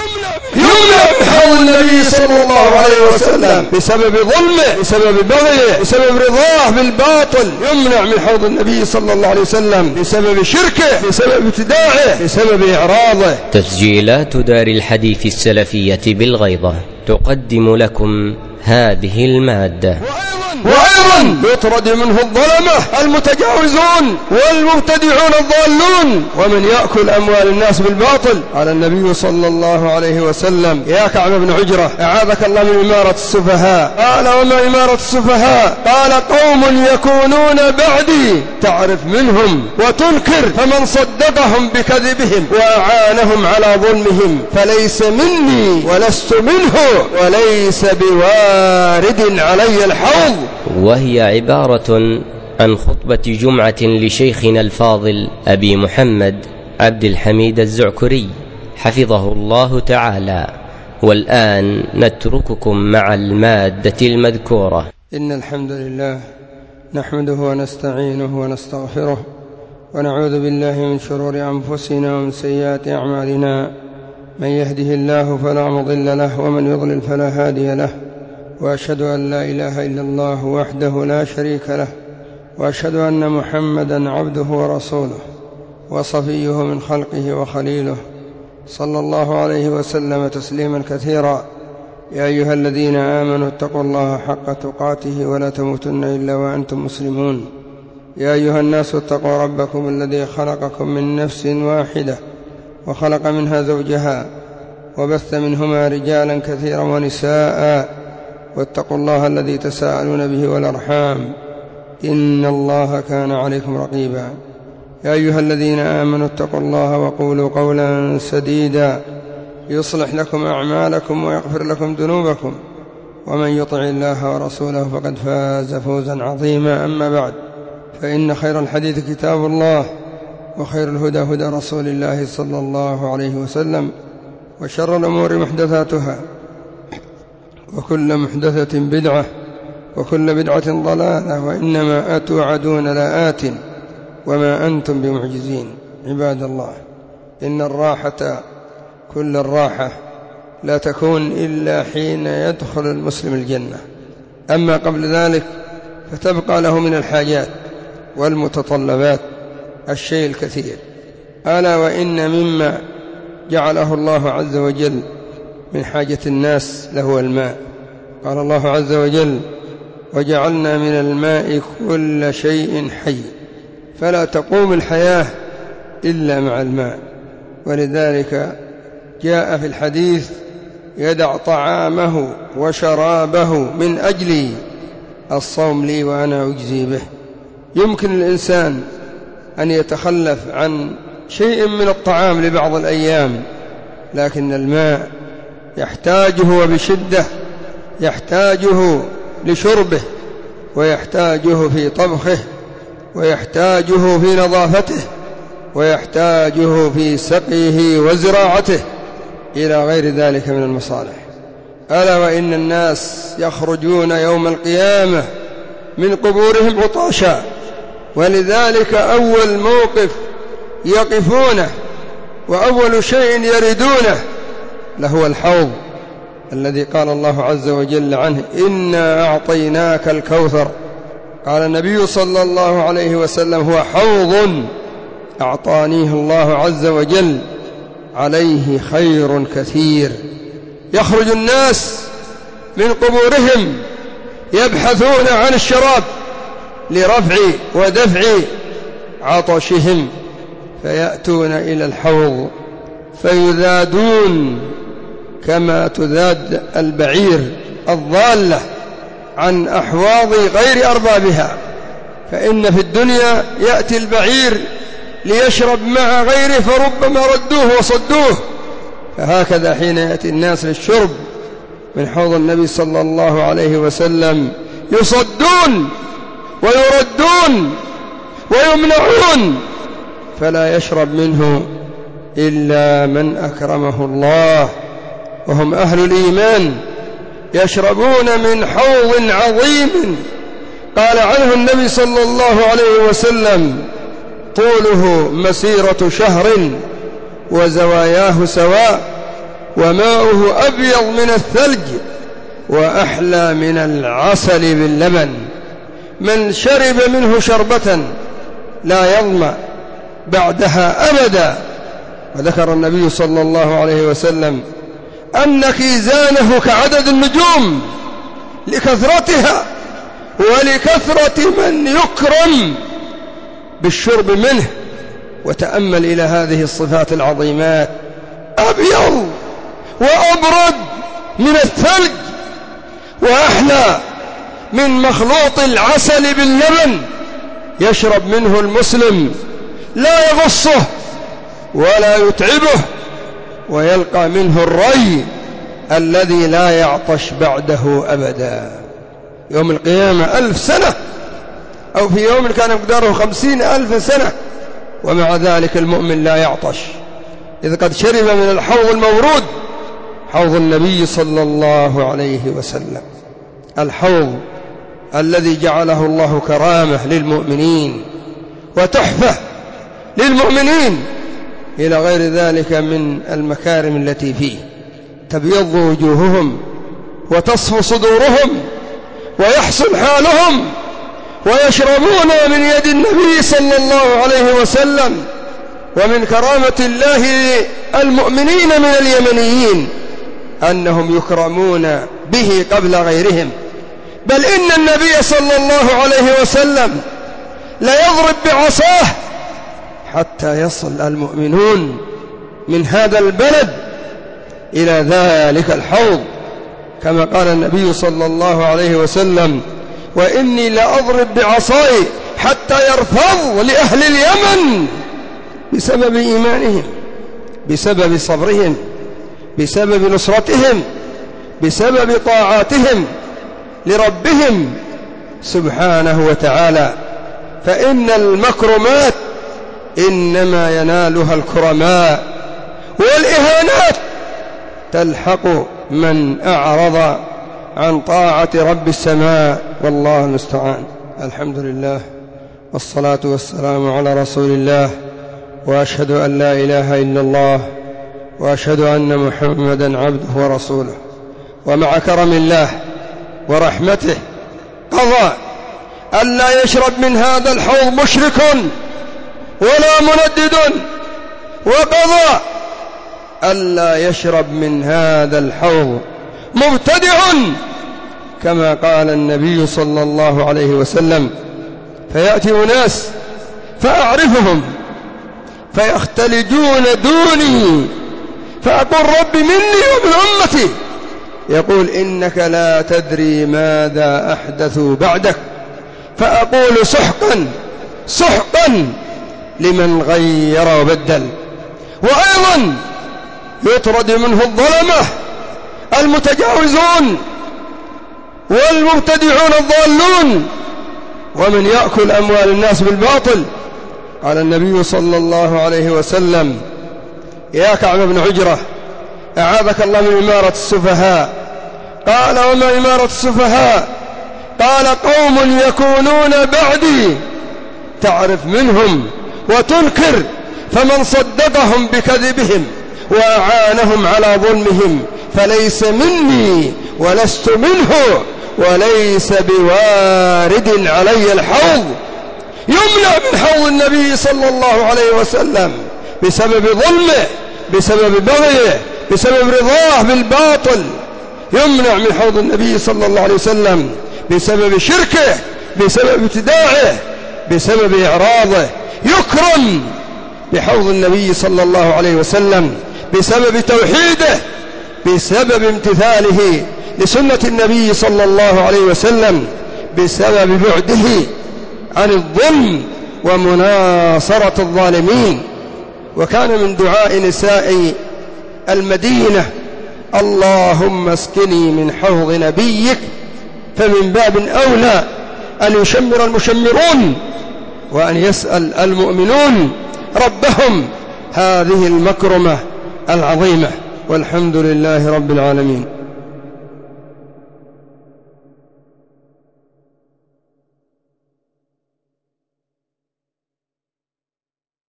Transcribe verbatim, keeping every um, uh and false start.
يمنع من حوض النبي صلى الله عليه وسلم بسبب ظلمه، بسبب بغيه، بسبب رضاه بالباطل. يمنع من حوض النبي صلى الله عليه وسلم بسبب شركه، بسبب ابتداعه، بسبب إعراضه. تسجيلات دار الحديث السلفية بالغيضة تقدم لكم هذه المادة. وأيضا يطرد منه الظلمة المتجاوزون والمبتدعون الضالون ومن يأكل أموال الناس بالباطل. قال النبي صلى الله عليه وسلم: يا كعب بن عجرة أعاذك الله من إمارة السفهاء. قال: وما إمارة السفهاء؟ قال: قوم يكونون بعدي تعرف منهم وتنكر، فمن صدقهم بكذبهم وأعانهم على ظلمهم فليس مني ولست منه وليس بوارد علي الحوض. وهي عبارة عن خطبة جمعة لشيخنا الفاضل أبي محمد عبد الحميد الزعكري حفظه الله تعالى. والآن نترككم مع المادة المذكورة. إن الحمد لله نحمده ونستعينه ونستغفره ونعوذ بالله من شرور أنفسنا ومن سيئات أعمالنا. من يهده الله فلا مضل له ومن يضلل فلا هادي له. وأشهد أن لا إله إلا الله وحده لا شريك له، وأشهد أن محمدا عبده ورسوله وصفيه من خلقه وخليله، صلى الله عليه وسلم تسليما كثيرا. يا أيها الذين آمنوا اتقوا الله حق تقاته ولا تموتن إلا وأنتم مسلمون. يا أيها الناس اتقوا ربكم الذي خلقكم من نفس واحدة وخلق منها زوجها وبث منهما رجالا كثيرا ونساء، واتقوا الله الذي تساءلون به والأرحام إن الله كان عليكم رقيبا. يا أيها الذين آمنوا اتقوا الله وقولوا قولا سديدا يصلح لكم أعمالكم ويغفر لكم ذنوبكم، ومن يطع الله ورسوله فقد فاز فوزا عظيما. أما بعد، فإن خير الحديث كتاب الله، وخير الهدى هدى رسول الله صلى الله عليه وسلم، وشر الأمور محدثاتها، وكل محدثة بدعة، وكل بدعة ضلالة، وإنما أتوعدون لآت وما أنتم بمعجزين. عباد الله، إن الراحة كل الراحة لا تكون إلا حين يدخل المسلم الجنة، أما قبل ذلك فتبقى له من الحاجات والمتطلبات الشيء الكثير. ألا وإن مما جعله الله عز وجل من حاجة الناس له الماء. قال الله عز وجل: وجعلنا من الماء كل شيء حي، فلا تقوم الحياة إلا مع الماء. ولذلك جاء في الحديث: يدع طعامه وشرابه من أجلي، الصوم لي وأنا أجزي به. يمكن الإنسان أن يتخلف عن شيء من الطعام لبعض الأيام، لكن الماء يحتاجه وبشدة، يحتاجه لشربه، ويحتاجه في طبخه، ويحتاجه في نظافته، ويحتاجه في سقيه وزراعته إلى غير ذلك من المصالح. ألا وإن الناس يخرجون يوم القيامة من قبورهم عطاشا، ولذلك أول موقف يقفونه وأول شيء يردونه لهو الحوض الذي قال الله عز وجل عنه: إنا أعطيناك الكوثر. قال النبي صلى الله عليه وسلم: هو حوض أعطانيه الله عز وجل عليه خير كثير. يخرج الناس من قبورهم يبحثون عن الشراب لرفع ودفع عطشهم، فيأتون إلى الحوض فيذادون كما تذاد البعير الضالة عن أحواض غير أربابها. فإن في الدنيا يأتي البعير ليشرب مع غيره فربما ردوه وصدوه، فهكذا حين يأتي الناس للشرب من حوض النبي صلى الله عليه وسلم يصدون ويردون ويمنعون، فلا يشرب منه إلا من أكرمه الله، وهم أهل الإيمان، يشربون من حوض عظيم قال عنه النبي صلى الله عليه وسلم: طوله مسيرة شهر وزواياه سواء، وماؤه أبيض من الثلج وأحلى من العسل باللبن. من شرب منه شربة لا يظمأ بعدها أبدا. وذكر النبي صلى الله عليه وسلم أن كيزانه كعدد النجوم لكثرتها ولكثرة من يكرم بالشرب منه. وتأمل إلى هذه الصفات العظيمات: أبيض وأبرد من الثلج وأحلى من مخلوط العسل باللبن. يشرب منه المسلم لا يغصه ولا يتعبه، ويلقى منه الري الذي لا يعطش بعده أبدا. يوم القيامة ألف سنة، أو في يوم كان مقداره خمسين ألف سنة، ومع ذلك المؤمن لا يعطش، إذ قد شرب من الحوض المورود، حوض النبي صلى الله عليه وسلم، الحوض الذي جعله الله كرامة للمؤمنين وتحفة للمؤمنين، إلى غير ذلك من المكارم التي فيه. تبيض وجوههم وتصفو صدورهم ويحسن حالهم، ويشربون من يد النبي صلى الله عليه وسلم. ومن كرامة الله المؤمنين من اليمنيين أنهم يكرمون به قبل غيرهم، بل إن النبي صلى الله عليه وسلم لا يضرب بعصاه حتى يصل المؤمنون من هذا البلد إلى ذلك الحوض، كما قال النبي صلى الله عليه وسلم: وإني لأضرب بعصاي حتى يرفض لأهل اليمن بسبب إيمانهم، بسبب صبرهم، بسبب نصرتهم، بسبب طاعاتهم لربهم سبحانه وتعالى. فإن المكرمات إنما ينالها الكرماء، والإهانات تلحق من أعرض عن طاعة رب السماء، والله المستعان. الحمد لله والصلاة والسلام على رسول الله، وأشهد أن لا إله إلا الله، وأشهد أن محمدا عبده ورسوله. ومع كرم الله ورحمته قضى ألا يشرب من هذا الحوض مشرك ولا مندد، وقضى ألا يشرب من هذا الحوض مبتدع، كما قال النبي صلى الله عليه وسلم: فيأتي أناس فأعرفهم فيختلجون دوني، فأقول: رب مني ومن أمتي. يقول: إنك لا تدري ماذا أحدثوا بعدك. فأقول: سحقا سحقا لمن غير وبدل. وأيضا يطرد منه الظلمة المتجاوزون والمبتدعون الضالون، ومن يأكل أموال الناس بالباطل. قال النبي صلى الله عليه وسلم: يا كعب بن عجرة، أعاذك الله من إمارة السفهاء. قال: وما إمارة السفهاء؟ قال: قوم يكونون بعدي تعرف منهم وتنكر، فمن صدقهم بكذبهم وأعانهم على ظلمهم فليس مني ولست منه، وليس بوارد علي الحوض. يمنع من حوض النبي صلى الله عليه وسلم بسبب ظلمه، بسبب بغيه، بسبب رضاه بالباطل. يمنع من حوض النبي صلى الله عليه وسلم بسبب شركه، بسبب ابتداعه، بسبب إعراضه. يكرم بحوض النبي صلى الله عليه وسلم بسبب توحيده، بسبب امتثاله لسنة النبي صلى الله عليه وسلم، بسبب بعده عن الظلم ومناصرة الظالمين. وكان من دعاء نساء المدينة: اللهم اسقني من حوض نبيك. فمن باب أولى أن يشمر المشمرون وأن يسأل المؤمنون ربهم هذه المكرمة العظيمة. والحمد لله رب العالمين.